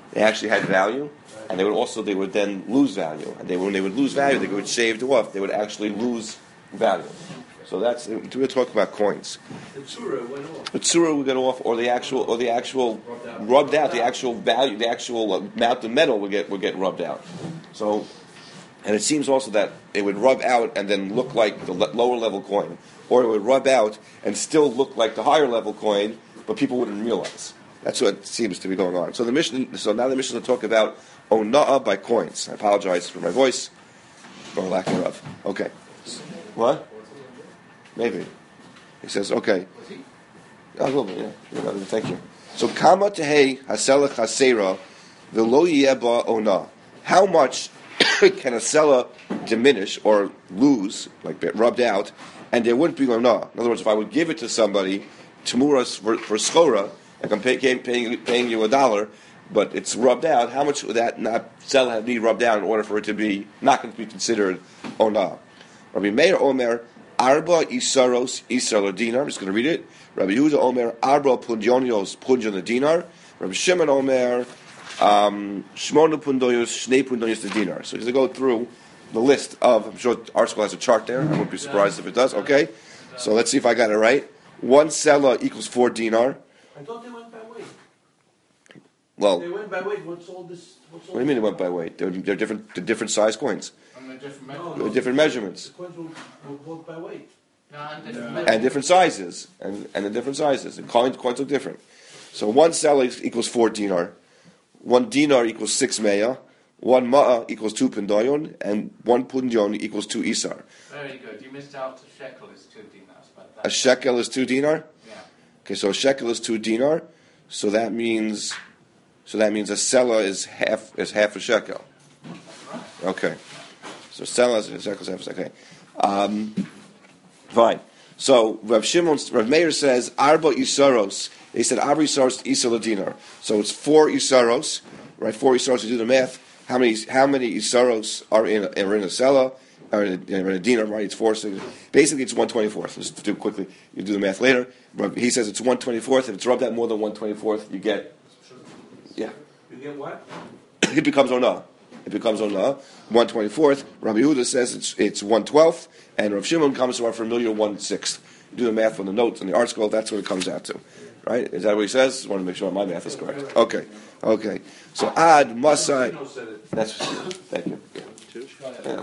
they actually had value, and they would then lose value. And when they would lose value, they would shave off. They would actually lose value. So we're talking about coins. The tzura went off. The tzura would get off, or the actual rubbed out. The actual value, the actual amount of metal would get rubbed out. So, and it seems also that it would rub out and then look like the lower level coin, or it would rub out and still look like the higher level coin, but people wouldn't realize. That's what seems to be going on. So now the Mishnah will talk about ona'ah by coins. I apologize for my voice, or lack thereof. Okay. What? Maybe. He says, okay. A little bit, yeah. Thank you. So, kama tehei haselach hasera v'lo yeba ona. How much can a seller diminish or lose, like rubbed out, and there wouldn't be ona? In other words, if I would give it to somebody, temuras for schora, like I'm paying you $1, but it's rubbed out, how much would that not seller have to be rubbed out in order for it to be not going to be considered ona? Rabbi Meir Omer, Arba Isaros Isar dinar. I'm just going to read it. Rabbi Yehuda Omer, Arba Pundionios Pundion dinar. Rabbi Shimon Omer, Shmonu Pundoyos Shnei Pundoyos dinar. So he's going to go through the list of, I'm sure our school has a chart there. I wouldn't be surprised if it does. Okay? So let's see if I got it right. One selah equals 4 dinar. I thought they went by weight. Well, they went by weight. What's all this? What do you mean they went by weight? They're different size coins. Different measurements. The coins were bought by weight. And different sizes. And the different sizes. And coins look different. So one selah equals 4 dinar. 1 dinar equals 6 me'ah. 1 ma'ah equals 2 pundayon. And 1 pundayon equals 2 isar. Very good. You missed out. A shekel is 2 dinars. But a shekel is 2 dinar? Yeah. Okay, so a shekel is 2 dinar. So that means a selah is half a shekel. Okay. So selah is a shekel, half a shekel. Okay. Fine. So Rav Meir says Arba Isaros. They said Arba Isaros Isar dinar. So it's 4 Isaros, right? 4 Isaros. You do the math. How many Isaros are in a selah? Or in a dinar, right? It's 4. So basically, it's 1/24th. Let's do it quickly. You do the math later. He says it's 1/24th. If it's rubbed out more than 1/24th, you get. Yeah. You get what? It becomes onah. 1/24th. Rabbi Yehuda says it's 1/12th, and Rav Shimon comes to our familiar 1/6. You do the math on the notes on the art scroll. That's what it comes out to, right? Is that what he says? I want to make sure my math is correct. Okay. So ad masai. That's thank you. Yeah. Yeah,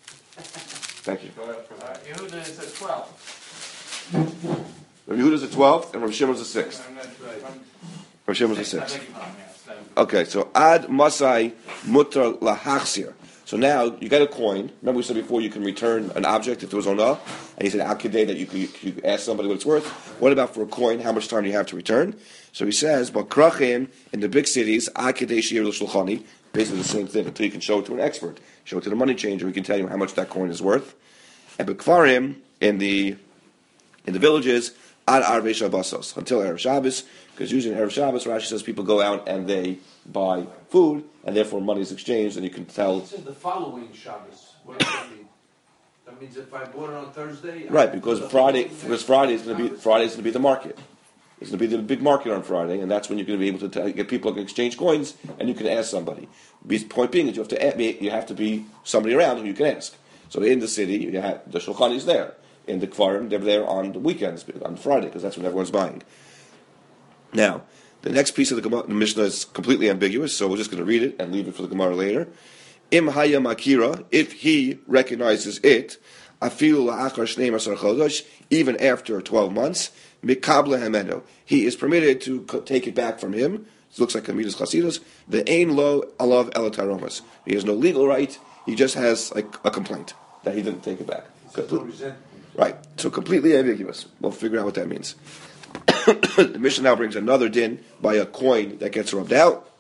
thank you. Yehuda is at 12. Rabbi Yehuda is at 12th, and Rav Shimon's at 6th. Rav Shimon's at 6th. Okay, so ad masai mutar lahachsir. So now you got a coin. Remember we said before you can return an object if there was onah, and he said al kedei that you could ask somebody what it's worth. What about for a coin? How much time do you have to return? So he says, but krachim in the big cities al kedei shir l'shulchani, basically the same thing until you can show it to an expert, show it to the money changer, he can tell you how much that coin is worth. And bekvarim in the villages ad arvei shabbosos until erev Shabbos. Because usually in Erev Shabbos, Rashi says people go out and they buy food, and therefore money is exchanged, and you can tell. It says the following Shabbos. What does that mean? That means if I bought it on Thursday. Right, because Friday is going to be the market. It's going to be the big market on Friday, and that's when you're going to be able to get people to exchange coins, and you can ask somebody. The point being that you have to be somebody around who you can ask. So in the city, you have the shulchan is there. In the kfarim, they're there on the weekends, on Friday, because that's when everyone's buying. Now, the next piece of the Mishnah is completely ambiguous, so we're just going to read it and leave it for the Gemara later. Im haya makira, if he recognizes it, afilu la'achar shnei masar chodosh, even after 12 months, mikabla hemeno, he is permitted to take it back from him. It looks like a midas chasidus. The ein lo alav elataromas. He has no legal right. He just has like a complaint that he didn't take it back. Right. So completely ambiguous. We'll figure out what that means. The Mishnah now brings another din by a coin that gets rubbed out.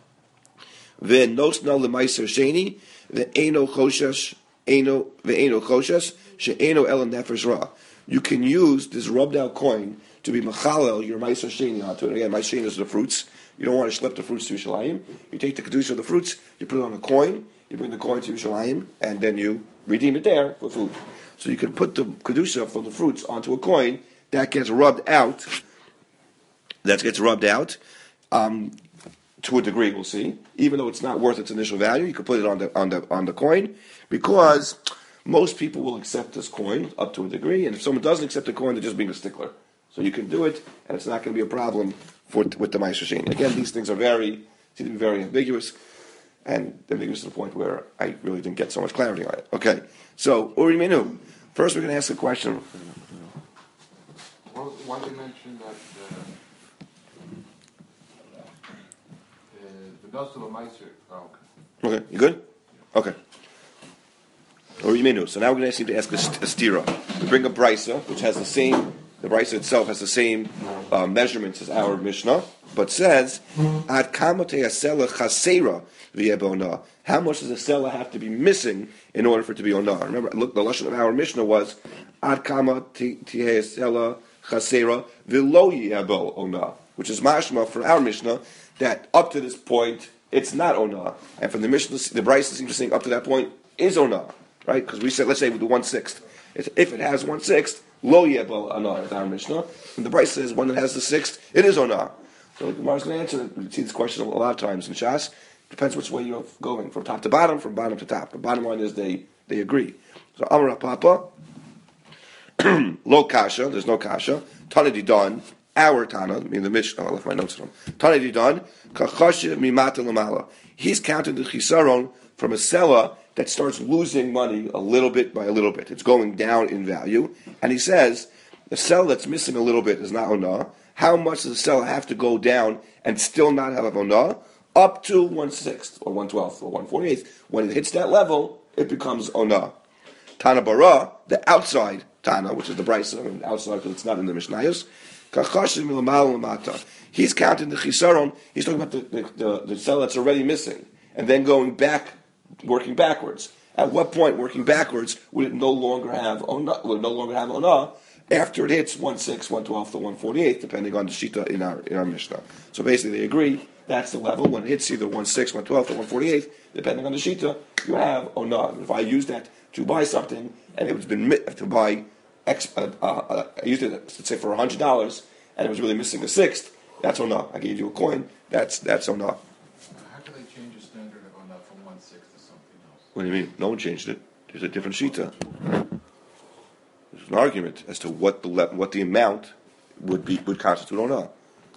V'nosna l'maiser sheni v'eino choshesh she'eino ela nefesh ra. You can use this rubbed out coin to be machalel your maiser sheni onto it. Again, maiser sheni is the fruits. You don't want to schlep the fruits to Yerushalayim. You take the kedusha of the fruits, you put it on a coin, you bring the coin to Yerushalayim, and then you redeem it there for food. So you can put the kedusha from the fruits onto a coin that gets rubbed out. to a degree, we'll see. Even though it's not worth its initial value, you could put it on the coin, because most people will accept this coin up to a degree, and if someone doesn't accept the coin, they're just being a stickler. So you can do it, and it's not going to be a problem with the Ma'aser Sheni. Again, these things seem to be very ambiguous, and ambiguous to the point where I really didn't get so much clarity on it. Okay, so Uri Minu. First, we're going to ask a question. Well, why did you mention that the Gospel of Meiser? Oh, okay. Okay, you good? Okay. Or you may know. So now we're going to ask a stira. We bring a brisa, which has the brisa itself has the same measurements as our Mishnah, but says, Ad kamote asela chasera v'yebona. How much does a seller have to be missing in order for it to be onah? Remember, look, the lashon of our Mishnah was, Ad kamote asela chasera v'lo yebo onah, which is mashma for our Mishnah, that up to this point, it's not onah. And from the Mishnah, the brisa seems to saying up to that point is onah. Right? Because we said, let's say we do 1/6. If it has 1/6, lo yebel anah is our Mishnah. And the Brisa says one that has the 6th, it is onah. So the Gemara is going to answer it. We see this question a lot of times in Shas. Depends which way you're going, from top to bottom, from bottom to top. The bottom line is they agree. So Amar Papa, lo kasha, there's no kasha. Tana didan, our Tana, meaning the Mishnah. I left my notes on him. Tana didan, kachashe mimata lamala. He's counting the chisaron from a seller that starts losing money a little bit by a little bit. It's going down in value. And he says, the seller that's missing a little bit is not onah. How much does the seller have to go down and still not have onah? Up to 1/6, or 1/12, or 1/48. When it hits that level, it becomes onah. Tana bara, the outside Tana, which is the brisa, outside because it's not in the Mishnayos. He's counting the chisaron. He's talking about the seller that's already missing. And then going back, working backwards. At what point, working backwards, would it no longer have onah? After it hits 1/6, 1/12, or 1/48, depending on the shita in our Mishnah. So basically, they agree that's the level. When it hits either 1/6, 1/12, or 1/48, depending on the shita, you have onah. If I use that to buy something, and it was been to buy I used it, let's say, for $100, and it was really missing a 6th, that's onah. I gave you a coin, that's onah. How can they change the standard of onah from 1/6 to something else? What do you mean? No one changed it. There's a different shita. There's an argument as to what the amount would constitute onah.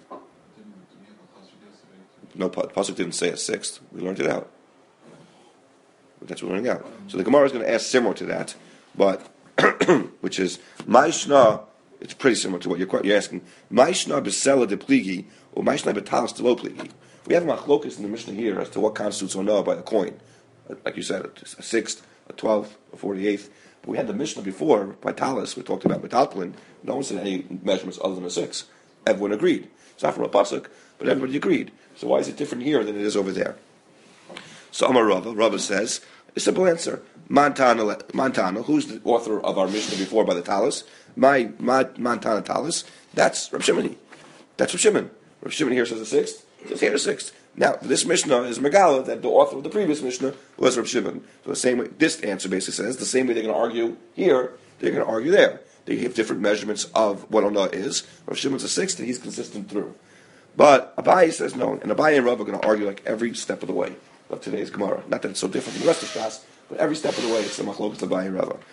No, Pasuk didn't say a 6th. We learned it out. That's what we're learning out. So the Gemara is going to ask similar to that, but which is Ma'ishna. It's pretty similar to what you're asking. Ma'ishna b'sela de pligi or Ma'ishna b'talas de lo pligi. We have a machlokus in the Mishnah here as to what constitutes onah by a coin. Like you said, a 6th, a 12th, a 48th. But we had the Mishnah before by talis. We talked about metalplin. No one said any measurements other than a 6. Everyone agreed. It's not from a pasuk, but everybody agreed. So why is it different here than it is over there? So Amar Rava says, a simple answer. Montana, who's the author of our Mishnah before by the Talis? My Montana Talis, that's Rav Shimon. That's Rav Shimon. Rav Shimon here says a 6th, says here a 6th. Now, this Mishnah is Megala, that the author of the previous Mishnah was Rav Shimon. So the same way, this answer basically says, the same way they're going to argue here, they're going to argue there. They have different measurements of what onah is. Rav Shimon's a 6th, and he's consistent through. But Abaye says no, and Abaye and Rav are going to argue like every step of the way of today's Gemara. Not that it's so different from the rest of Shas, but every step of the way it's the machlokes Abaye and Rav.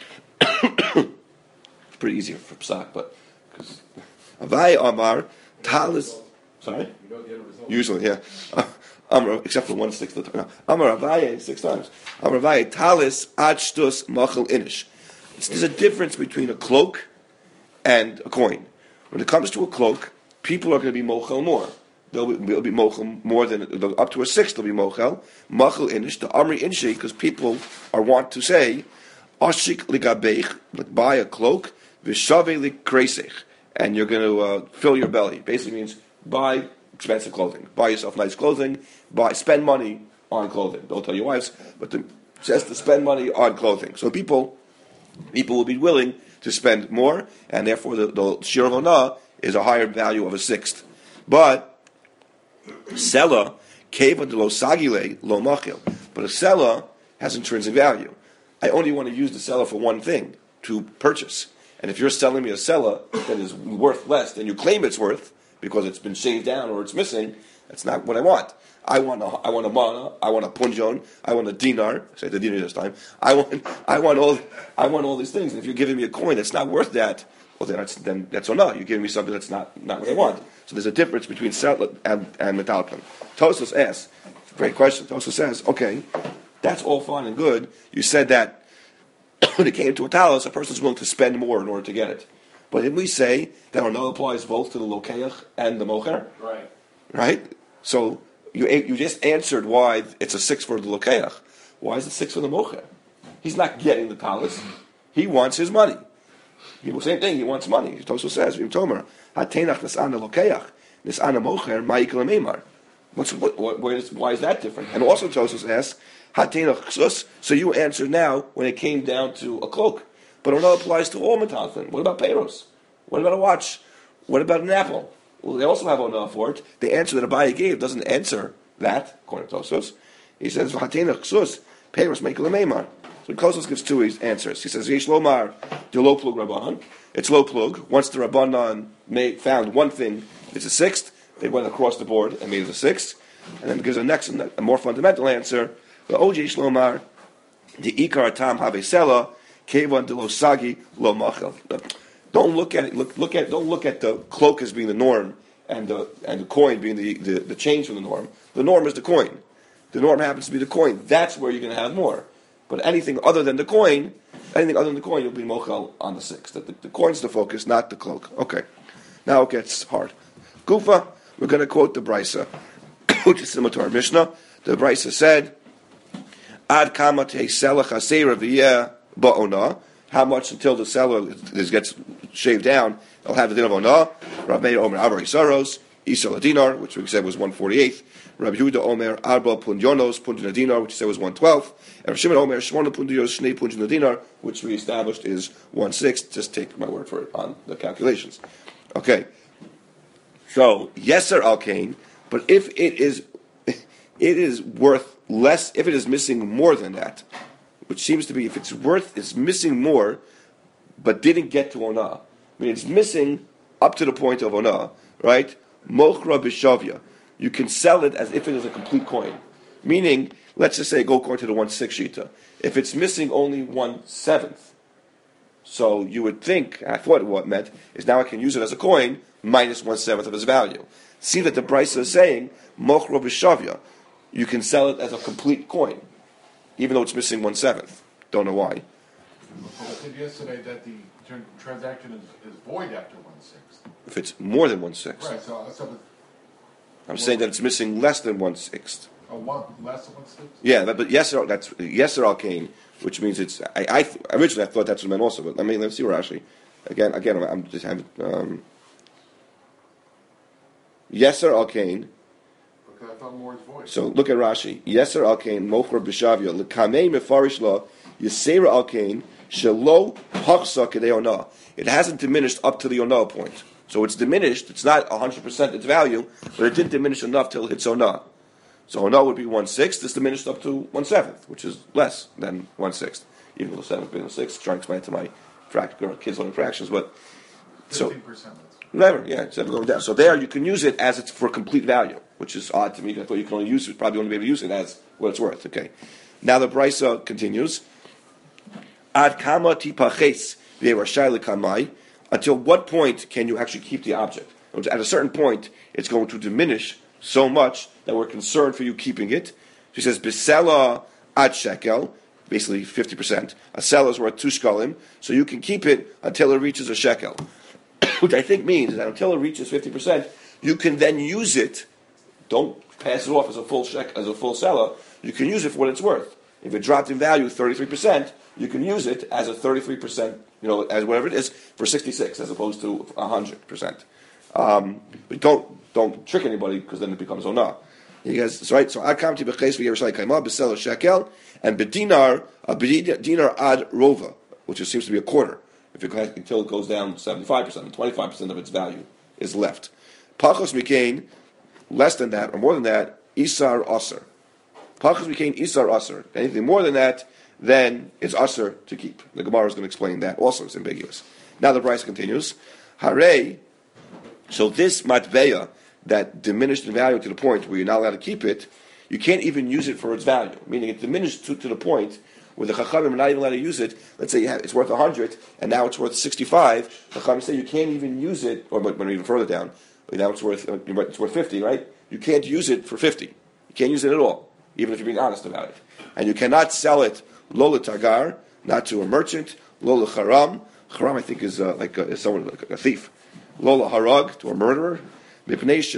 It's pretty easy for Psak, but because Abaye Amar Talis. Sorry, usually, yeah. Amar, except for 1/6 of the time. Amar Abaye 6 times. Amar Abaye Talis Achtus Machal Inish. There's a difference between a cloak and a coin. When it comes to a cloak, people are going to be mochel more. They'll be mochel more than up to a 6th. They'll be mochel machel inish the amri inshi, because people want to say ashik ligabeich, buy a cloak v'shavei likreisech, and you're going to fill your belly. Basically means buy expensive clothing, buy yourself nice clothing, spend money on clothing. Don't tell your wives, but just to spend money on clothing. So people will be willing to spend more, and therefore the shir of onah is a higher value of a 6th. But Sela, Keva de lo sagile lo machil. But a Sela has intrinsic value. I only want to use the Sela for one thing, to purchase. And if you're selling me a Sela that is worth less than you claim it's worth, because it's been shaved down or it's missing, That's not what I want. I want a mana, I want a punjon, I want a dinar. Say the dinar this time. I want all these things. And if you're giving me a coin that's not worth that, well, then that's or not. You're giving me something that's not what I want. So there's a difference between settler and metalpin. Tosos asks, great question. Tosos says, okay, that's all fine and good. You said that when it came to a talis, a person's willing to spend more in order to get it. But didn't we say that Ono applies both to the lokeach and the mocher? Right. Right? So you just answered why it's a 6 for the lokeach. Why is it 6 for the mocher? He's not getting the talis. He wants his money. Same thing, he wants money. Toso says, Tomer, Hatenach Nisana Lokeach, Nisana Mocher, Ma'ikal Meimar. Why is that different? And also Tosos asks, Hatenach Chsus, so you answer now when it came down to a cloak. But it applies to all metalfin. What about peiros? What about a watch? What about an apple? Well, they also have Ona for it. The answer that Abaye gave doesn't answer that, according to Tosos. He says, Hatenach Chsus, peiros Ma'ikal Meimar. So Tosos gives two answers. He says, Yesh Lomar, the low plug Rabbanan. It's low plug. Once the Rabbanan found one thing, it's a sixth. They went across the board and made it a sixth. And then gives a more fundamental answer. The OJ Shlomar, the Ikar Tam Havesela, Kevan de Losagi Lo Machel. Don't look at it. Don't look at the cloak as being the norm and the coin being the change from the norm. The norm is the coin. The norm happens to be the coin. That's where you're going to have more. But anything other than the coin, you'll be mochel on the sixth. The coin's the focus, not the cloak. Okay. Now it gets hard. Gufa, we're going to quote the Brisa, which is similar to our Mishnah. The Brisa said, Ad kama te'selach haseira v'yeh ba'ona. How much until the seller gets shaved down, they'll have the din of ona. Rav Meir Omer Avari Saros, Isa Dinar, which we said was 148th. Rabbi Yehuda Omer Arba Punjonos Punjin Dinar, which we said was 112th. And Rav Shimon Omer Shmona Punjos Shnei Punjin Dinar, which we established is 1/6. Just take my word for it on the calculations. Okay. So Yeser Al Kain, but if it is worth less, if it is missing more than that, which seems to be if it's missing more, but didn't get to ona. I mean, it's missing up to the point of ona, right? Mochra b'shavya. You can sell it as if it is a complete coin. Meaning, let's just say go according to the 1/6 shita. If it's missing only 1/7, so you would think, I thought what it meant, is now I can use it as a coin minus 1/7 of its value. See that the Brisa is saying, Mochra b'shavya. You can sell it as a complete coin, even though it's missing 1/7. Don't know why. I said yesterday that the transaction is void after 1/6. If it's more than 1/6. Right, so I'm saying that it's missing less than 1/6. Less than 1/6? Yeah, but Yeser, that's Yeser Al Kain, which means it's. Originally I thought that's what it meant also, but let's see Rashi. Again, I'm just having Yeser Al Kain. Okay, I thought more is void. So look at Rashi. Yeser Al Kain Mochra b'Shavya l'kamei mefarish la Yisera Al Kain shelo hachsa kedei ona. It hasn't diminished up to the ona point. So it's diminished. It's not 100% its value, but it didn't diminish enough till it hits ona. So ona would be 1/6. It's diminished up to 1/7, which is less than 1/6. Even though 7 being 6, trying to explain it to my kids learning fractions, but 15%. Never, yeah, it's never going down. So there, you can use it as it's for complete value, which is odd to me. I thought you can only use it, probably only be able to use it as what it's worth. Okay. Now the Brisa continues. Ad kama tipaches v'rashai lekamai. Until what point can you actually keep the object? At a certain point, it's going to diminish so much that we're concerned for you keeping it. She says, Bisela ad shekel, basically 50%. A seller is worth 2 shekalim, so you can keep it until it reaches a shekel. Which I think means that until it reaches 50%, you can then use it. Don't pass it off as a full seller. You can use it for what it's worth. If it dropped in value 33%, you can use it as a 33%, as whatever it is, for 66 as opposed to 100%. But don't trick anybody because then it becomes ona. He goes, right? So akamti b'ches v'yerushalay kaima b'sela shekel and b'dinar ad rova, which seems to be a quarter. Until it goes down 75%, and 25% of its value is left. Pachos mikain, less than that or more than that, isar aser. Pachos mikain isar aser. Anything more than that, then it's aser to keep. The Gemara is going to explain that. Also, it's ambiguous. Now the price continues. Hare. So this matveya that diminished in value to the point where you're not allowed to keep it, you can't even use it for its value. Meaning it diminished to the point where the Chachamim are not even allowed to use it. Let's say it's worth 100, and now it's worth 65. The Chachamim say you can't even use it, or even further down, now it's worth 50, right? You can't use it for 50. You can't use it at all, even if you're being honest about it. And you cannot sell it lo tagar, not to a merchant, lo charam. Charam, I think, is is someone like a thief. Lo harag, to a murderer. Because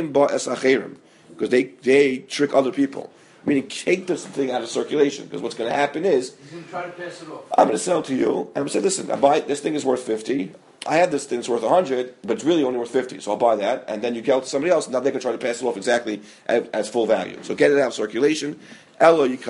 they trick other people. Meaning, take this thing out of circulation. Because what's going to happen is, He's going to try to pass it off. I'm going to sell to you, and I'm going to say, listen, this thing is worth 50. I have this thing that's worth 100, but it's really only worth 50. So I'll buy that, and then you go to somebody else, and now they can try to pass it off exactly as full value. So get it out of circulation. Just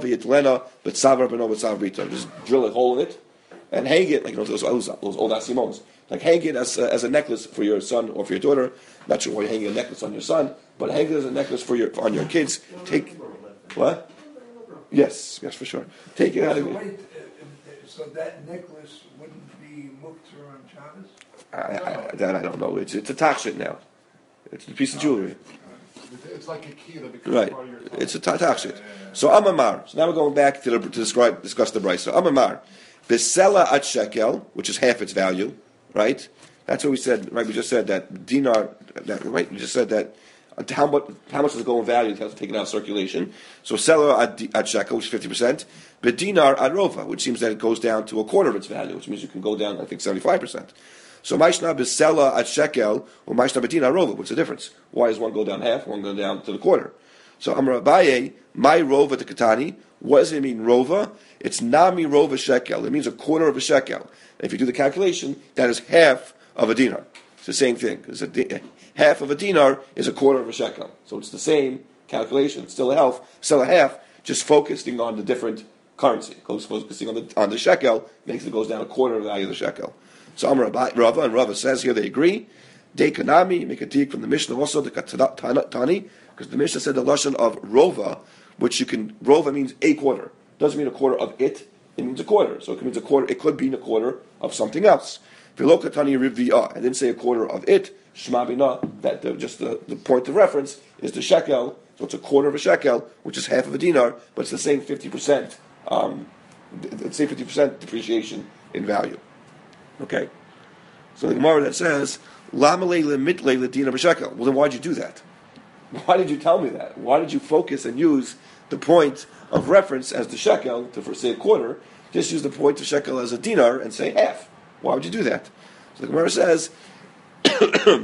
drill a hole in it, and hang it, like those old Asimons. Like hang it as a necklace for your son or for your daughter. Not sure why you're hanging a necklace on your son, but hang it as a necklace on your kids. Take what? Yes, for sure. Take it out of it. So that necklace wouldn't be muktzah on Shabbos? That I don't know. It's a tachshit now. It's a piece of jewelry. It's like a key that becomes Right. part of your It's a tachshit. So Amamar. So now we're going back to discuss the brisa. Amamar. Besela at shekel, which is half its value, right? That's what we said. Right, we just said that dinar. Right, we just said that. How much does it go in value? It has to take it out of circulation. So seller at shekel, which is 50%. But dinar at rova, which seems that it goes down to a quarter of its value, which means you can go down, I think, 75%. So maishna besela at shekel or maishna bedinar rova. What's the difference? Why does one go down half, one go down to the quarter? So Amar Abaye, my rova to katani. What does it mean, rova? It's nami rova shekel. It means a quarter of a shekel. And if you do the calculation, that is half of a dinar. It's the same thing. Because half of a dinar is a quarter of a shekel. So it's the same calculation. It's still a half, just focusing on the different currency. Focusing on the shekel makes it goes down a quarter of the value of the shekel. So Amar Rava, and Rava says here they agree. De kanami, make a take from the Mishnah also, the Tani, because the Mishnah said the lashon of rova, rova means a quarter. Doesn't mean a quarter of it. It means a quarter. So it means a quarter. It could be a quarter of something else. Vilokatani rivia. I didn't say a quarter of it. Shma bina. That just the point of reference is the shekel. So it's a quarter of a shekel, which is half of a dinar, but it's the same 50%. The same 50% depreciation in value. Okay. So the Gemara that says lamalei lemitlei ledina b'shekel. Well, then why did you do that? Why did you tell me that? Why did you focus and use the point of reference as the shekel to say a quarter? Just use the point of shekel as a dinar and say half. Why would you do that? So the Gemara says, Milsa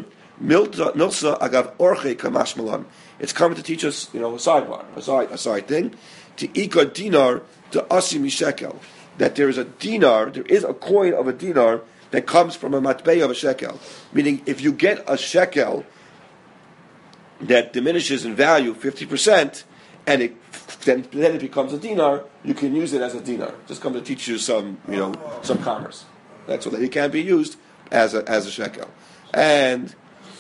agav orche kamash malan. It's coming to teach us, a sidebar, a side thing. To ika dinar to asim shekel. That there is a coin of a dinar that comes from a matbei of a shekel. Meaning, if you get a shekel that diminishes in value 50%, and then it becomes a dinar, you can use it as a dinar. Just come to teach you some commerce. That's what it can be used as a shekel. And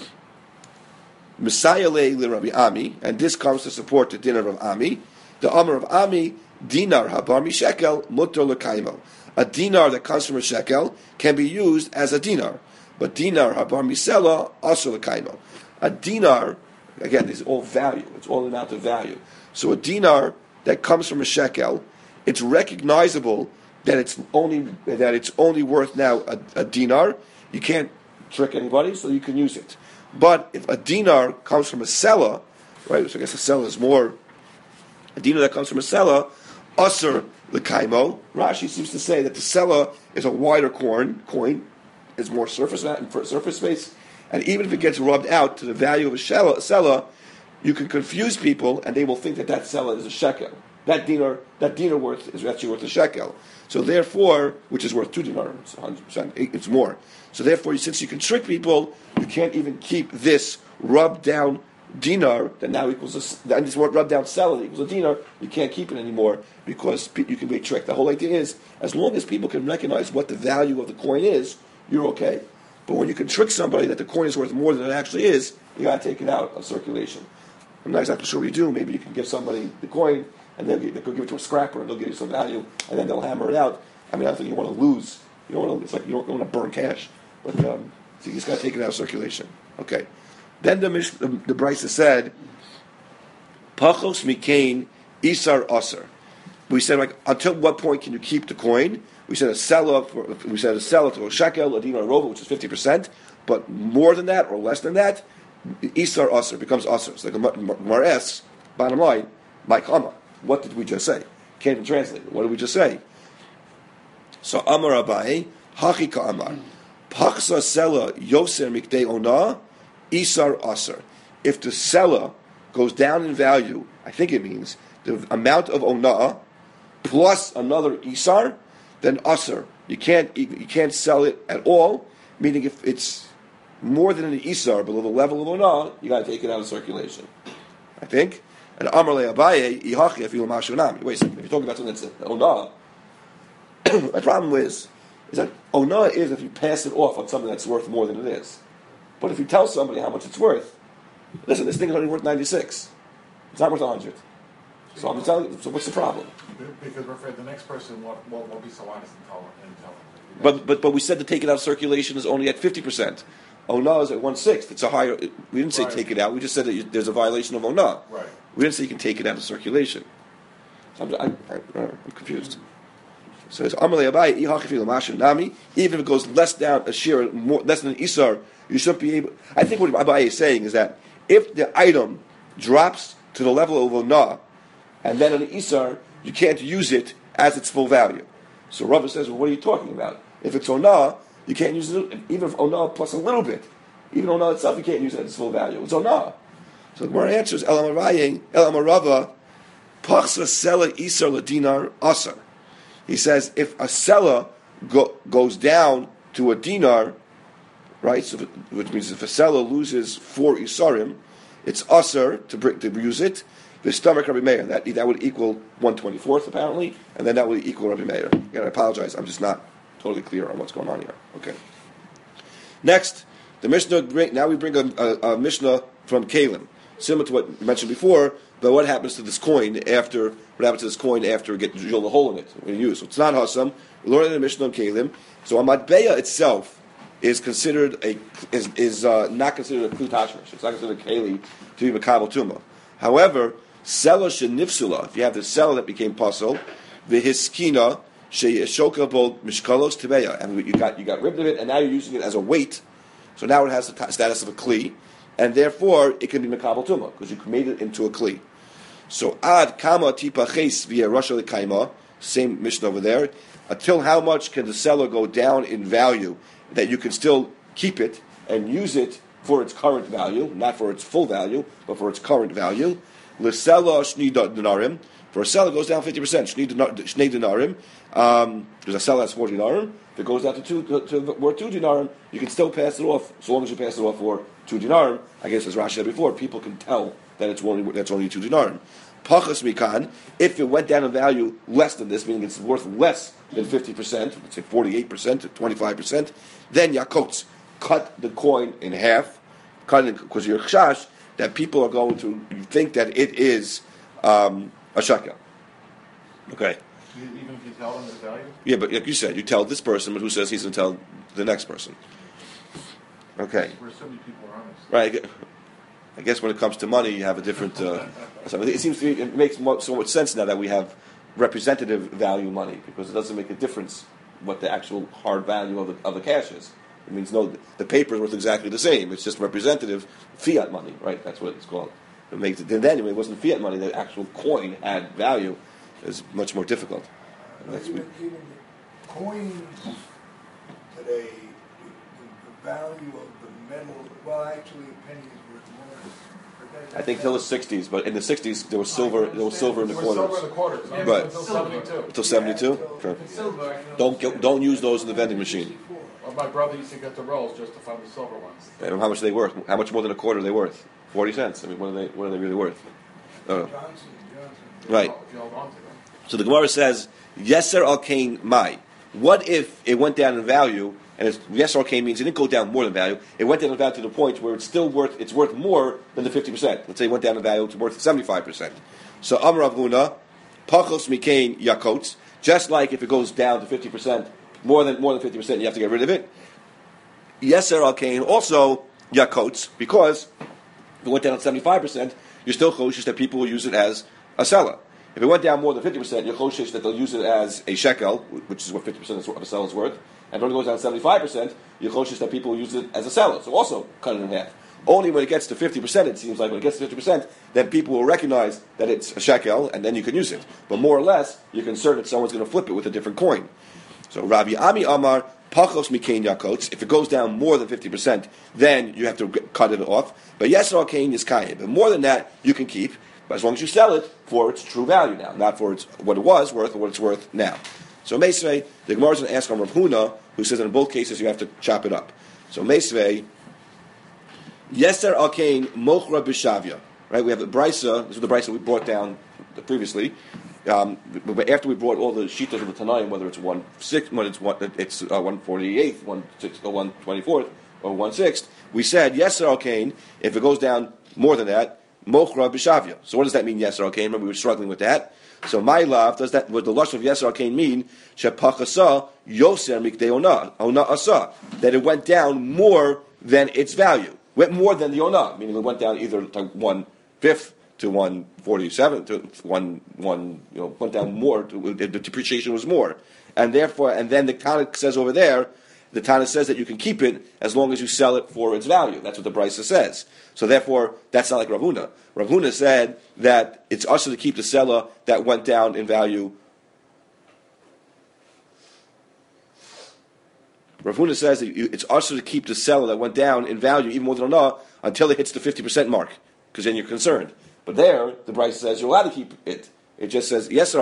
Messiah le Rabbi Ami, and this comes to support the dinar of Ami. The Amar of Ami, dinar habar mi shekel mutter lekaimo. A dinar that comes from a shekel can be used as a dinar, but dinar habar mi sela asur lekaimo. A dinar, again, is all value. It's all amount of value. So a dinar that comes from a shekel, it's recognizable that it's only worth now a dinar. You can't trick anybody, so you can use it. But if a dinar comes from a sela, right? So I guess a sela is more. A dinar that comes from a sela, asur lekaimo. Rashi seems to say that the sela is a wider coin, is more surface space, and even if it gets rubbed out to the value of a sela, you can confuse people, and they will think that sela is a shekel. That dinar worth is actually worth a shekel. So therefore, which is worth 2 dinar, it's 100%, it's more. So therefore, since you can trick people, you can't even keep this rubbed down dinar that now equals and this rubbed down sela that equals a dinar. You can't keep it anymore because you can be tricked. The whole idea is, as long as people can recognize what the value of the coin is, you're okay. But when you can trick somebody that the coin is worth more than it actually is, you got to take it out of circulation. I'm not exactly sure what you do. Maybe you can give somebody the coin, and they'll give it to a scrapper, and they'll give you some value, and then they'll hammer it out. I mean, I don't think you want to lose. You don't want to. It's like you don't want to burn cash, but so you just got to take it out of circulation. Okay. Then the Brisa said, Pachos mikain isar aser. We said, like, until what point can you keep the coin? We said a seller to a shekel, a dinar, a rova, which is 50%, but more than that or less than that, isar aser becomes aser. It's like a mares. Bottom line, my kama. What did we just say? Can't even translate it. What did we just say? So Amar Abaye, Hachika Amar, Pachsa Sela Yoser Mikdei Ona, Isar Aser. If the seller goes down in value, I think it means the amount of Ona plus another Isar, then Aser. You can't sell it at all. Meaning, if it's more than an Isar below the level of Ona, you got to take it out of circulation. I think. And Amar Le Abaye, Ihachi Afilu Mashunami. Wait a second. If you're talking about something that's Ona, the problem is that Ona is if you pass it off on something that's worth more than it is. But if you tell somebody how much it's worth, listen, this thing is only worth 96. It's not worth 100. So I'm telling you, so what's the problem? Because we're afraid the next person won't be so honest and tell them. But we said to take it out of circulation is only at 50%. Ona is at 1/6. It's a higher. We didn't say take it out. We just said that there's a violation of Ona. Right. We didn't say you can take it out of circulation. So I'm confused. So it's Amalei Abai Ihachifil Mashin Nami. Even if it goes less down a shear, less than an Isar, you shouldn't be able. I think what Abai is saying is that if the item drops to the level of Ona, and then an Isar, you can't use it as its full value. So Rava says, well, what are you talking about? If it's Ona, you can't use it, even if Ona plus a little bit. Even Ona itself, you can't use it at its full value. It's Ona. So the Gemara answers, El Amarava, Pachsa Sela Isar Ladinar Asar. He says, if a seller goes down to a dinar, right, so which means if a seller loses 4 isarim, it's asar to use it. The stomach Rabbi Meir, that would equal 1/24th apparently, and then that would equal Rabbi Meir. Again, I apologize, I'm just not totally clear on what's going on here. Okay. Next, the Mishnah. Now we bring a Mishnah from Kalim, similar to what we mentioned before. But what happens to this coin after? What happens to this coin after we get drill a hole in it when you use? So it's not hasam. We learned in the Mishnah on Kalim. So a matbeya itself is considered not considered a kli tashmish. It's not considered a keli to be makabel tuma. However, seller shenifsula. If you have the seller that became puzzle, the hiskina sheyeshoka bol mishkalos tebeya, and you got rid of it, and now you're using it as a weight. So now it has the status of a kli, and therefore it can be makabel tuma because you made it into a kli. So ad kama tipaches via rasha lekaima, same Mishnah over there. Until how much can the seller go down in value that you can still keep it and use it for its current value, not for its full value, but for its current value. L'sela shni dinarim. For a seller, it goes down 50%. Shnei dinarim. Because a seller has 4 dinarim. If it goes down to worth 2 dinarim, you can still pass it off, so long as you pass it off for 2 dinarim. I guess as Rashi said before, people can tell that that's only 2 dinarim. Pachas mikan, if it went down in value less than this, meaning it's worth less than 50%, let's say 48% to 25%, then yakotz, cut the coin in half, cut it because you're chash that people are going to think that it is a shekel. Okay. Even if you tell them the value? Yeah, but like you said, you tell this person, but who says he's going to tell the next person? Okay. Where so many people are honest. Right. I guess when it comes to money, you have a different. It seems to me it makes so much sense now that we have representative value money because it doesn't make a difference what the actual hard value of the cash is. It means the paper is worth exactly the same. It's just representative fiat money, right? That's what it's called. It makes it. Then anyway, it wasn't fiat money. The actual coin had value. Is much more difficult. Even the coins today, the value of the metal. Well, actually, a penny is worth more. I think till the 60s, but in the 60s there was silver. There was silver in the There was silver in the quarters. quarters. Right. Until 72. Until 72. Sure. Silver, Don't use those in the vending machine. Well, my brother used to get the rolls just to find the silver ones. And how much are they worth? How much more than a quarter are they worth? 40 cents. I mean, what are they really worth? Johnson. Right. If you hold on to them. So the Gemara says, Yeser al kain mai. What if it went down in value, and Yeser al kain means it didn't go down more than value, it went down in value to the point where it's worth more than the 50%. Let's say it went down in value, it's worth 75%. So Amar Rav Huna, Pachos mikain yakotz, just like if it goes down to 50%, more than 50%, you have to get rid of it. Yeser al kain, also, yakots, because if it went down 75%, you're still choshish that people will use it as a seller. If it went down more than 50%, you're choshish that they'll use it as a shekel, which is what 50% of a seller's worth. And if it only goes down 75%, you're choshish that people will use it as a seller. So also cut it in half. Only when it gets to 50%, it seems like when it gets to 50%, then people will recognize that it's a shekel, and then you can use it. But more or less, you're concerned that someone's going to flip it with a different coin. So Rabbi Ami Amar, Pachos Mikain Yakots, if it goes down more than 50%, then you have to cut it off. But Yesra Kain is Kain. But more than that, you can keep, but as long as you sell it for its true value now, not for its what it was worth or what it's worth now. So Meisvei, the Gemara is going to ask on Rav Huna, who says in both cases you have to chop it up. So Meisvei, Yeser Alkain Mochra B'Shavya. Right, we have the brisa. This is the brisa we brought down previously. After we brought all the shitas of the Tanaim, whether it's 1/6, when it's 148th, 1/6, or 1/24th, or 1/6, we said Yeser Alkain. If it goes down more than that, Mochra B'Shavya. So what does that mean? Yeser Alkain. Remember we were struggling with that. So my love, does that? What the lush of Yeser Alkain mean? Shepachasa Yoser Mikdei Ona Asa. That it went down more than its value. Went more than the Ona, meaning it went down either to 1/5 to 147 to one went down more. The depreciation was more, and therefore, and then the Tana says over there, the Tana says that you can keep it as long as you sell it for its value. That's what the Brisa says. So therefore, that's not like Rav Huna. Rav Huna said that it's also to keep the seller that went down in value. Rav Huna says that it's also to keep the seller that went down in value even more than Ona until it hits the 50% mark, because then you're concerned. But there, the Brisa says you're allowed to keep it. It just says Yeser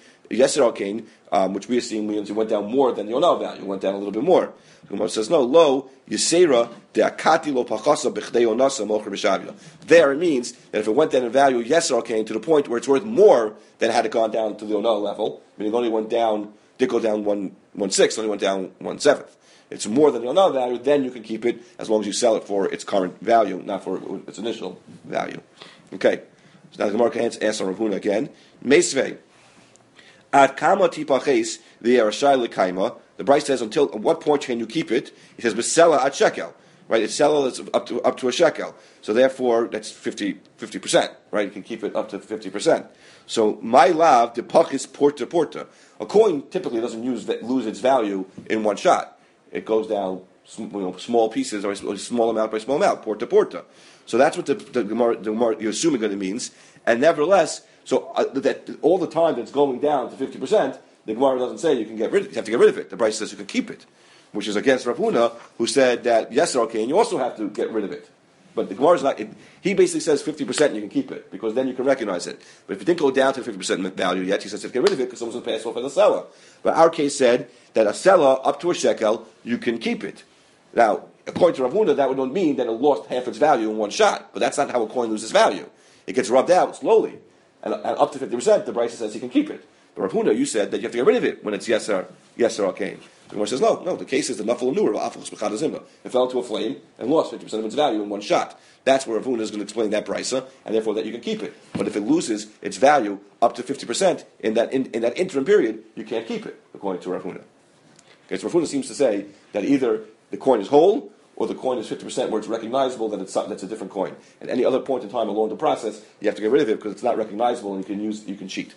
Alkain, which we assume means it went down more than the Ona value. It went down a little bit more. The Gemara says no. Lo Yisera de'akati lo pachasa b'chdei onasa mocher b'shavya. There it means that if it went down in value, Yeser Alkain, to the point where it's worth more than had it gone down to the Ona level, meaning it only went down, did go down 1/6, only went down 1/7. It's more than the Ona value, then you can keep it as long as you sell it for its current value, not for its initial value. Okay. So now the Gemara asks on Rav Huna again. Meisvei. At kama tipaches v'yarashai l'kaima. The Bryce says, until at what point can you keep it? He says, b'sela at shekel. Right? It's sela that's up to a shekel. So therefore, that's 50%. Right? You can keep it up to 50%. So my lav de pachis porta. A coin typically doesn't lose its value in one shot. It goes down small pieces or small amount by small amount, porta. So that's what the Gemara you're assuming that it means. And nevertheless, so that all the time that's going down to 50%, the Gemara doesn't say you can get rid of it. You have to get rid of it. The Bryce says you can keep it, which is against Rav Huna, who said that yes, okay, and you also have to get rid of it. But the Gemara is not. He basically says 50% you can keep it because then you can recognize it. But if it didn't go down to 50% value yet, he says to get rid of it because someone's going to pass off as a seller. But our case said that a seller up to a shekel you can keep it. Now, according to Rav Huna, that would not mean that it lost half its value in one shot. But that's not how a coin loses value. It gets rubbed out slowly, and up to 50%, the Bryce says he can keep it. But Rav Huna, you said that you have to get rid of it when it's yeser alkain. The Gemara says no. The case is the nafal nur. It fell into a flame and lost 50% of its value in one shot. That's where Rav Huna is going to explain that brisa, and therefore that you can keep it. But if it loses its value up to 50% in that interim period, you can't keep it, according to Rav Huna. Okay, so Rav Huna seems to say that either the coin is whole or the coin is 50% where it's recognizable that that's a different coin. At any other point in time along the process, you have to get rid of it because it's not recognizable and you can cheat.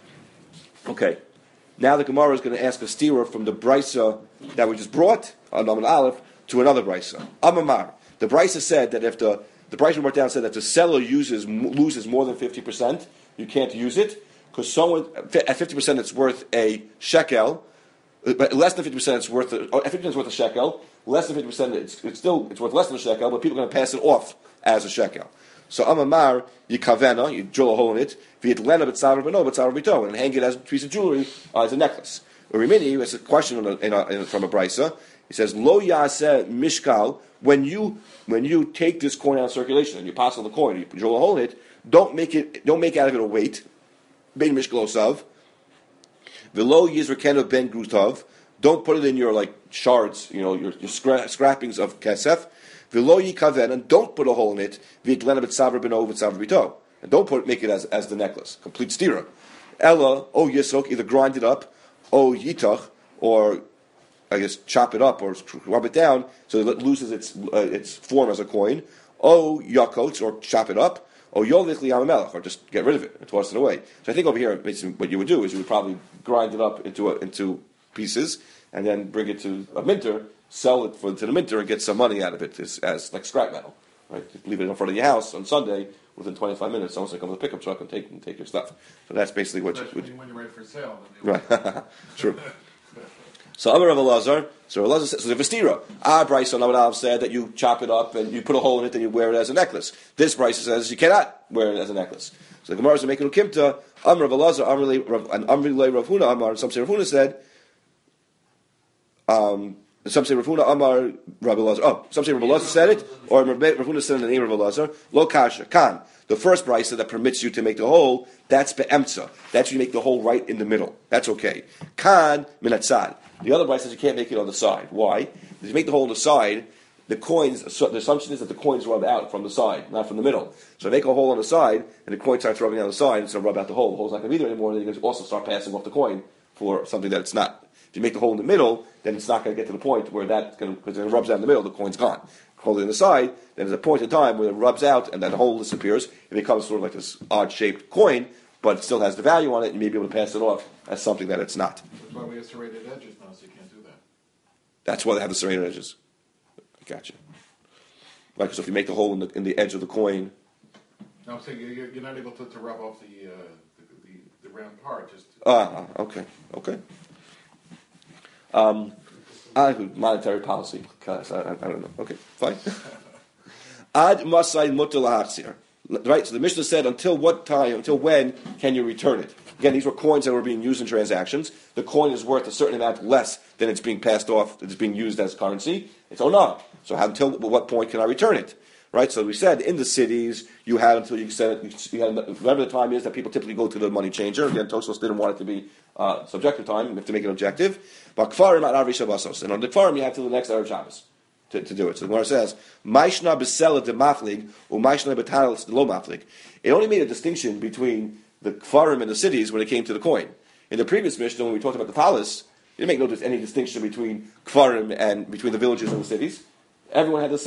Okay. Now the Gemara is going to ask a steerer from the brisa that we just brought on Amud Aleph to another brisa. Amamar. The brisa said that if the brisa we brought down said that the seller loses more than 50%, you can't use it because someone at 50% it's worth a shekel, but less than 50% it's worth at 50% it's worth a shekel. Less than 50% it's worth less than a shekel, but people are going to pass it off as a shekel. So Amamar, you kavena, you drill a hole in it, v'yitlena b'tzavar b'no b'tzavar b'to, and hang it as a piece of jewelry, as a necklace. Urimini, it's a question from a brisa. He says, Lo yaseh mishkal, when you take this coin out of circulation and you pass on the coin, you drill a hole in it, don't make out of it a weight, ben mishkalosav, v'lo yizrakenu ben grutav, don't put it in your shards, your scrappings of kesef. V'lo yikaven, and don't put a hole in it. V'yitlena b'tzavar b'no b'tzavar b'to, and don't make it as the necklace, complete stira. Ella o yisok, either grind it up, o yitach, or I guess, chop it up or rub it down so that it loses its form as a coin. O yakots, or chop it up. O yolich liyamelech, or just get rid of it and toss it away. So I think over here, what you would do is you would probably grind it up into pieces and then bring it to a minter, sell it to the minter, and get some money out of it as like scrap metal. Right? Leave it in front of your house on Sunday. Within 25 minutes, someone's going to come with a pickup truck and take your stuff. So that's basically what when you're ready for sale. Right. True. So Amar Rav Elazar, so Rav Elazar says, so the Vestira. Our Brisa Nabanav said that you chop it up and you put a hole in it and you wear it as a necklace. This Brisa says you cannot wear it as a necklace. So the Gemara is making a kimta. Amar Rav Elazar, and Amri Rav Huna Amar, and some say Rav Huna said, some say Rav Huna Amar Rav Elazar. Oh, some say Rav Elazar said it, or Rav Huna said in the name of Rav Elazar. Lo kasha kan. The first brisa that permits you to make the hole, that's be'emtza. That's you make the hole right in the middle. That's okay. Kan minatzad. The other brisa says you can't make it on the side. Why? Because you make the hole on the side, the coins. So the assumption is that the coins rub out from the side, not from the middle. So make a hole on the side, and the coin starts rubbing down the side, and it's going to rub out the hole. The hole's not going to be there anymore. And then you can also start passing off the coin for something that it's not. If you make the hole in the middle, then it's not going to get to the point where because it rubs out in the middle, the coin's gone. Hold it in the side, then there's a point in time where it rubs out and that hole disappears. It becomes sort of like this odd-shaped coin, but it still has the value on it, and you may be able to pass it off as something that it's not. That's why we have serrated edges now, so you can't do that. That's why they have the serrated edges. I gotcha. Like, so if you make the hole in the edge of the coin... No, I'm saying you're not able to rub off the round part. Okay. Monetary policy. I don't know. Okay, fine. Ad masai mutal hachzir. Right. So the Mishnah said, until when can you return it? Again, these were coins that were being used in transactions. The coin is worth a certain amount less than it's being passed off. It's being used as currency. It's onan. So until what point can I return it? Right. So we said in the cities you had until you said whatever the time is that people typically go to the money changer. Again, Tosfos didn't want it to be subjective time. You have to make it objective. But kfarim at Arvi Shabbosos, and on the kfarim you have till the next Erev Shabbos to do it. So the Gemara says, "Maishna besela de maflig, or maishna betalis de lo maflig." It only made a distinction between the kfarim and the cities when it came to the coin. In the previous Mishnah, when we talked about the talis, it didn't make any distinction between kfarim and between the villages and the cities. Everyone had the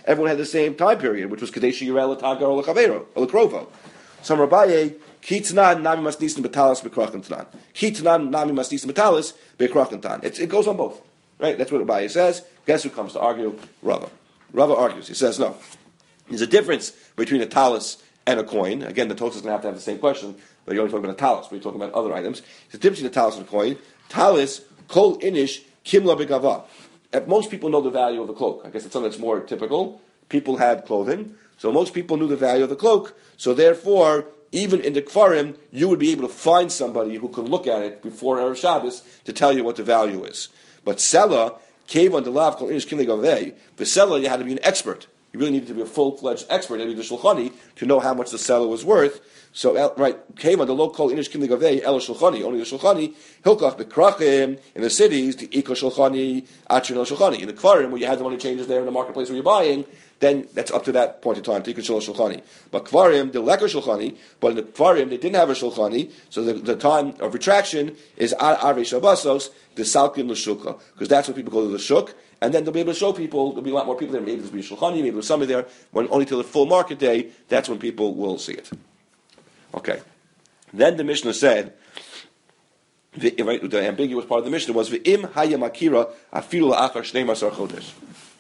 same time period, which was Kadeshi Yirel Tagar or Lechavero or Lekrovo. Some Rabbaye, Kitnan Nami Masnisim Betalis Bekrachantan. Kitnan Nami Masnisim Betalis Bekrachantan. It goes on both. Right? That's what Rabbaye says. Guess who comes to argue? Rava. Rava argues. He says, no. There's a difference between a talis and a coin. Again, the Tosfos is going to have the same question, but you're only talking about a talis, but you're talking about other items. There's a difference between a talis and a coin. Talis, Kol Inish, Kimla Begava. Most people know the value of the cloak. I guess it's something that's more typical. People had clothing, so most people knew the value of the cloak. So therefore, even in the Kfarim, you would be able to find somebody who could look at it before Erev Shabbos to tell you what the value is. But Sela, cave on the lav kol inish kinei gavei. The Sela, you had to be an expert. You really needed to be a full-fledged expert, maybe the Shulchani, to know how much the Sela was worth. So, right, came on the low call inish kinei gavei el Shulchani. Only the Shulchani hilkach bekrachim in the cities the iko Shulchani atrin el Shulchani. In the Kfarim, where you had the money changes there in the marketplace where you're buying, then that's up to that point in time to iko Shulchani. But Kfarim, the leker Shulchani. But in the Kfarim, they didn't have a Shulchani, so the time of retraction is Arvei Shabbosos, the Salkim l'Shukha, because that's when people go to the Shuk, and then they'll be able to show people, there'll be a lot more people there, maybe there'll be a Shulchani, maybe there's somebody there, when only till the full market day, that's when people will see it. Okay. Then the Mishnah said, the ambiguous part of the Mishnah was, V'im haya makira afilu la'achar shnei masar chodesh.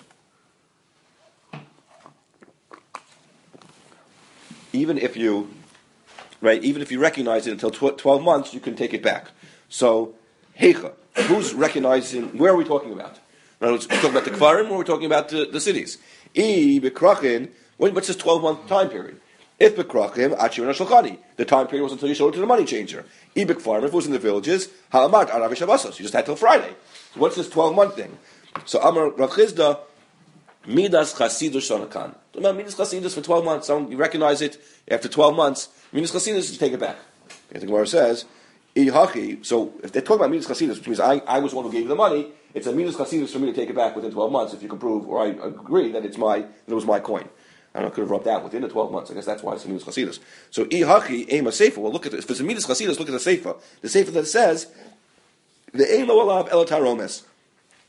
Even if you recognize it until 12 months, you can take it back. So, heicha, who's recognizing, where are we talking about? We're talking about the Kfarim, or we're talking about the cities? Bekrachin, what's this 12-month time period? If Bekrachin, Achir Shulchani, the time period was until you showed it to the money changer. Bekfarim, if it was in the villages, Ha'amad, Arav Shabbosos, you just had till Friday. So what's this 12-month thing? So Amar Rav Chizda, Midas Chasidus Shanakan. Midas Chasidus for 12 months. So you recognize it after 12 months. Midas Chasidus, you take it back. Okay, the Gemara says, so if they're talking about Midas Chasidus, which means I was the one who gave you the money, it's a Midas Chasidus for me to take it back within 12 months if you can prove, or I agree that it was my coin. I don't know, could have rubbed out within the 12 months. I guess that's why it's a Midas Chasidus. So Ihachi, Ema Seifa. Well, look at this. If it's a Midas Chasidus, look at the Seifa. The Seifa that says, the Ein Lo Alav El Taromes.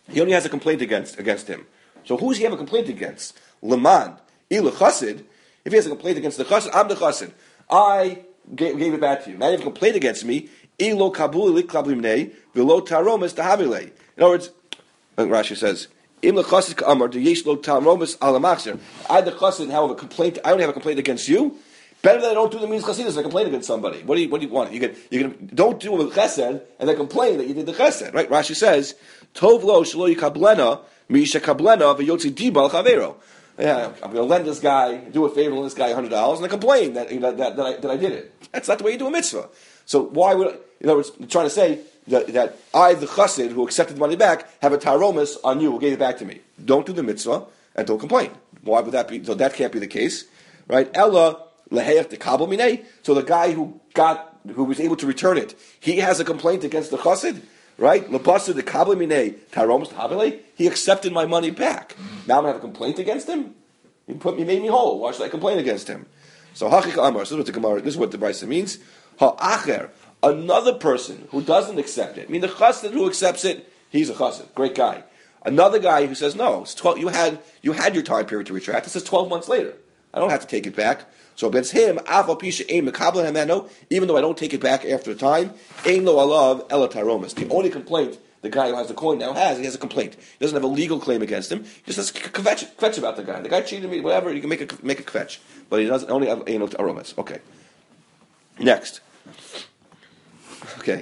He only has a complaint against him. So who's he have a complaint against? Leman, ila chassid. If he has a complaint against the chassid, I'm the chassid. I gave it back to you. Now you have a complaint against me. Ilo kabuli kablimnei velo taromas tahavile. In other words, Rashi says, Im lechassid ka'amar de yesh lo taromas alamachzer. I the chassid have a complaint. I only have a complaint against you. Better that I don't do the means chasidus. I complain against somebody. What do you want? You can don't do a chesed and then complain that you did the chesed. Right? Rashi says, Tov lo shelo yikablena misha kablena v'yotzi dibal chavero. Yeah, I'm going to lend this guy, do a favor, lend this guy $100, and I complain that I did it. That's not the way you do a mitzvah. So why would, in other words, I'm trying to say that I, the chassid who accepted the money back, have a taromus on you who gave it back to me. Don't do the mitzvah and don't complain. Why would that be? So that can't be the case, right? Ella leheyach dekabel minei. So the guy who was able to return it, he has a complaint against the chassid. Right? Lepasu the kabel minei taromus tahavile. He accepted my money back. Now I'm gonna have a complaint against him. He made me whole. Why should I complain against him? So hachik amar. So this is what the Gemara. This is what the Brisa means. Ha'acher, another person who doesn't accept it. I mean, the chassid who accepts it, he's a chassid, great guy. Another guy who says no. It's 12. You had your time period to retract. This is 12 months later. I don't have to take it back. So against him, even though I don't take it back after a time, the only complaint the guy who has the coin now he has a complaint. He doesn't have a legal claim against him. He just has a kvetch about the guy. The guy cheated me, whatever, you can make a kvetch. But he doesn't only have aromas. Okay. Next. Okay.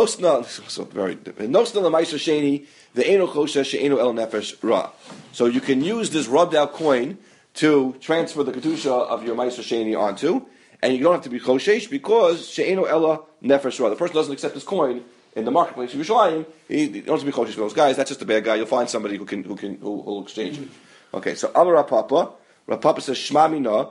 So you can use this rubbed out coin to transfer the kedusha of your Meiser Sheni onto, and you don't have to be choshesh because she'eno ella nefesh ra. The person doesn't accept his coin in the marketplace of Yerushalayim. He don't have to be choshesh for those guys. That's just a bad guy. You'll find somebody who'll exchange it. Okay, so Amar Rapapa says Shma Mina.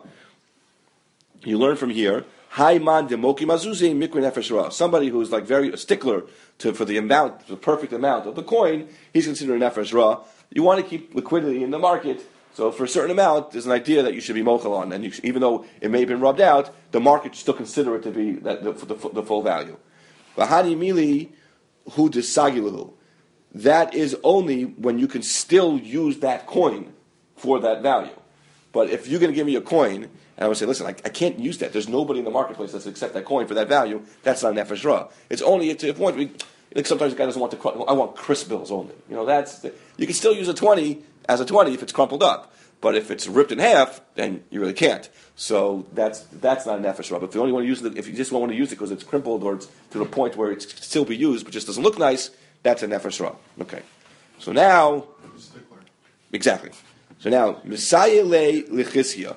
You learn from here. Hayman demoki mazuzi mikra nefesh ra. Somebody who's like very a stickler for the amount, the perfect amount of the coin, he's considered nefesh ra. You want to keep liquidity in the market. So for a certain amount, there's an idea that you should be mochel on, and even though it may have been rubbed out, the market should still consider it to be the full value. V'hani mili hu desagilu. That is only when you can still use that coin for that value. But if you're going to give me a coin, and I would say, listen, I can't use that. There's nobody in the marketplace that's accept that coin for that value. That's not nefesh ra. It's only to a point. Like sometimes the guy doesn't want I want crisp bills only. You can still use a 20 as a 20 if it's crumpled up. But if it's ripped in half, then you really can't. So that's not a nefesh ra. But if you only want to use it, if you just want to use it because it's crumpled or it's to the point where it can still be used but just doesn't look nice, that's a nefesh ra. Okay. So now, exactly. So now, Messiah le lichiskia.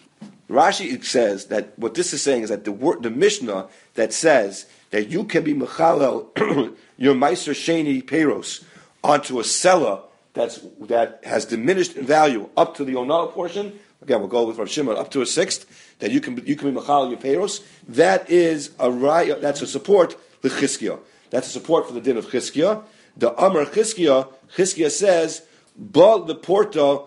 Rashi says that what this is saying is that the Mishnah that says that you can be mechalel your meiser sheni peiros onto a seller that has diminished in value up to the onah portion. Again, we'll go with Rav Shimon up to a sixth. That you can be mechalel your peiros. That is that's a support the chizkiah. That's a support for the din of chizkiah. The Amar Chizkiah says ba the porta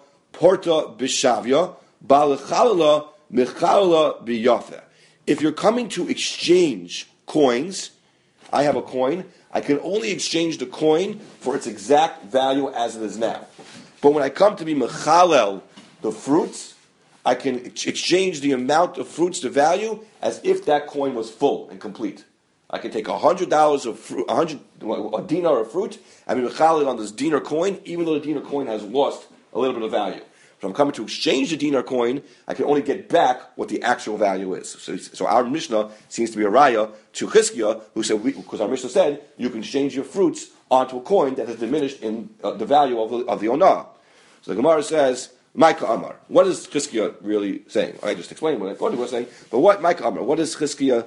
bishavya ba lechalala mechalala biyafe. If you're coming to exchange coins, I have a coin. I can only exchange the coin for its exact value as it is now. But when I come to be mechalel the fruits, I can exchange the amount of fruits to value as if that coin was full and complete. I can take $100 of fruit, a dinar of fruit, and be mechalel on this dinar coin, even though the dinar coin has lost a little bit of value. If I'm coming to exchange the dinar coin, I can only get back what the actual value is. So our Mishnah seems to be a raya to Chizkiah, who said, because our Mishnah said, you can exchange your fruits onto a coin that has diminished in the value of the onah. So the Gemara says, Micah Amar. What is Chizkiah really saying? I just explained what I thought he was saying, but what Micah Amar? What is Chizkiah?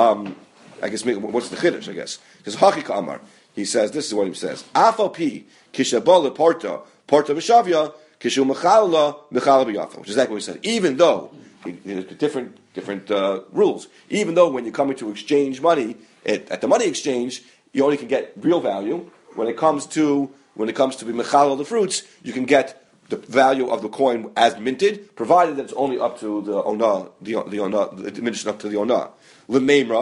I guess what's the chiddush? I guess because Hakika Amar. He says this is what he says. Afal pi kishabala porta b'shavya. Which is exactly what we said. Even though different rules. Even though when you're coming to exchange money at the money exchange, you only can get real value. When it comes to be mechal the fruits, you can get the value of the coin as minted, provided that it's only up to the onah, the onah, diminished up to the onah. L'meimra,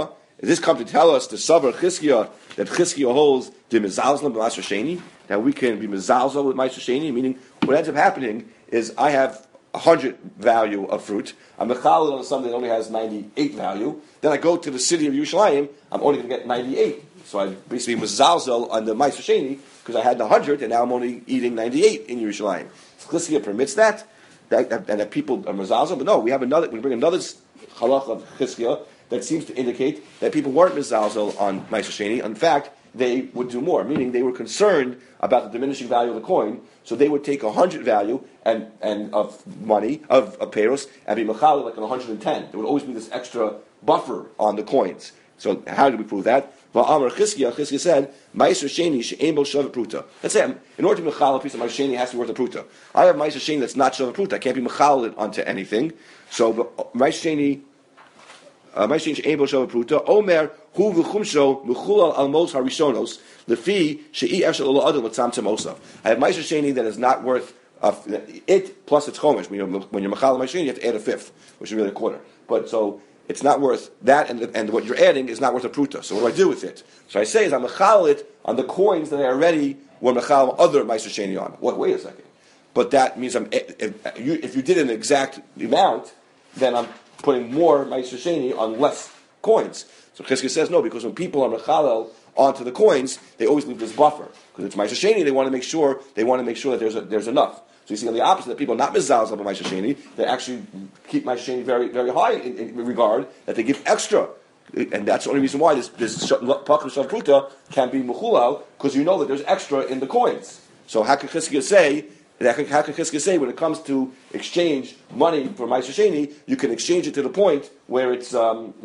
Does this come to tell us the Savar Chizkiah that Chizkiah holds the Mizalzlim b'Maiser Sheni, that we can be Mizalzel with Maiser Sheni? Meaning, what ends up happening is I have 100 value of fruit. I'm mechalel on something that only has 98 value. Then I go to the city of Yerushalayim. I'm only going to get 98. So I basically mizalzel on the Maiser Sheni because I had 100 and now I'm only eating 98 in Yerushalayim. Chizkiah permits that and that people are mizalzel. But no, we bring another halach of Chizkiah that seems to indicate that people weren't mizalzel on Maiser Sheni. In fact, they would do more, meaning they were concerned about the diminishing value of the coin, so they would take 100 value and of money, of peiros, and be mechal like an 110. There would always be this extra buffer on the coins. So how do we prove that? Va'amar Chizkiah said, Maiser Sheni she'ein bo shavet pruta. Let's say, in order to be mechal a piece of Maiser Sheni, it has to be worth a pruta. I have Maiser Sheni that's not shavet pruta. I can't be mechal it onto anything. So Maiser Sheni she'ein bo shavet pruta. Omer hu v'chumsho mechulal al mos harishonos lefi she'i efshel olo adam l'tzamtzem osav. I have Maiser Sheni that is not worth it plus its chomish. When you're mechal Maiser Sheni, you have to add a fifth, which is really a quarter. But so it's not worth that, and what you're adding is not worth a pruta. So what do I do with it? So I say is I'm mechal it on the coins that I already were mechal other Maiser Sheni on. Wait a second. But that means if you did an exact amount, then I'm putting more Maiser Sheni on less coins. So Chizkiah says no, because when people are mechalel onto the coins, they always leave this buffer because it's Maiser Sheni. They want to make sure that there's enough. So you see on the opposite, that people are not mizalz of Maiser Sheni, they actually keep Maiser Sheni very, very high in regard, that they give extra. And that's the only reason why this Pakr Shav Pruta can be Mechulal, because you know that there's extra in the coins. So how can Chizkiah say when it comes to exchange money for Maiser Sheni, you can exchange it to the point where it's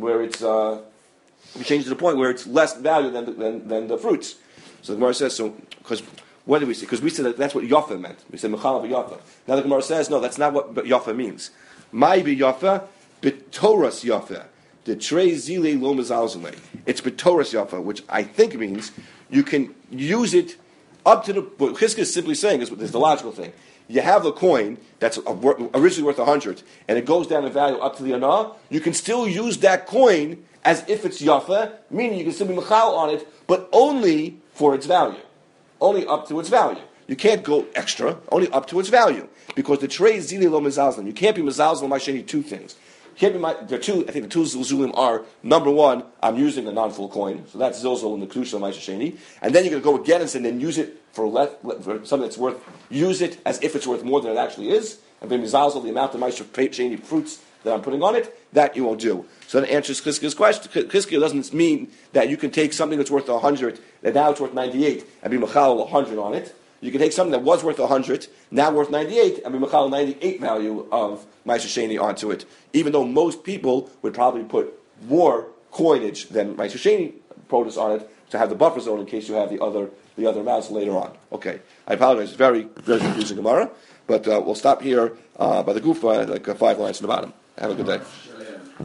you change it to the point where it's less value than the fruits. So the Gemara says, because what did we say? Because we said that's what Yafa meant. We said Mechal Yafa. Now the Gemara says, no, that's not what Yafa means. Mai be Yafa, b'toras Yafa. The trei zile lo mezalzele. It's b'toras Yafa, which I think means you can use it up to the. What Chizkiah is simply saying is the logical thing. You have a coin that's originally worth 100, and it goes down in value up to the anah. You can still use that coin as if it's Yafa, meaning you can still be mechal on it, but only for its value. Only up to its value. You can't go extra, only up to its value. Because the trei zili lo mezalzlim. You can't be mezalzlim Maiser Sheni two things. I think the two zilzulim are, number one, I'm using a non-full coin, so that's zilzul in the kedusha of Maiser Sheni, and then you're going to go again and say, then use it for something that's worth, use it as if it's worth more than it actually is, and be mezalzel the amount of Maiser Sheni fruits that I'm putting on it, that you won't do. So that answers Chizkiah's question. Chizkiah doesn't mean that you can take something that's worth 100, that now it's worth 98, and be mechal 100 on it. You can take something that was worth 100, now worth 98, and be mechal 98 value of Maiser Sheni onto it. Even though most people would probably put more coinage than Maiser Sheni produce on it to have the buffer zone in case you have the other amounts later on. Okay, I apologize. It's very, very confusing Gemara, but we'll stop here by the Gufa, like 5 lines in the bottom. Have a good day.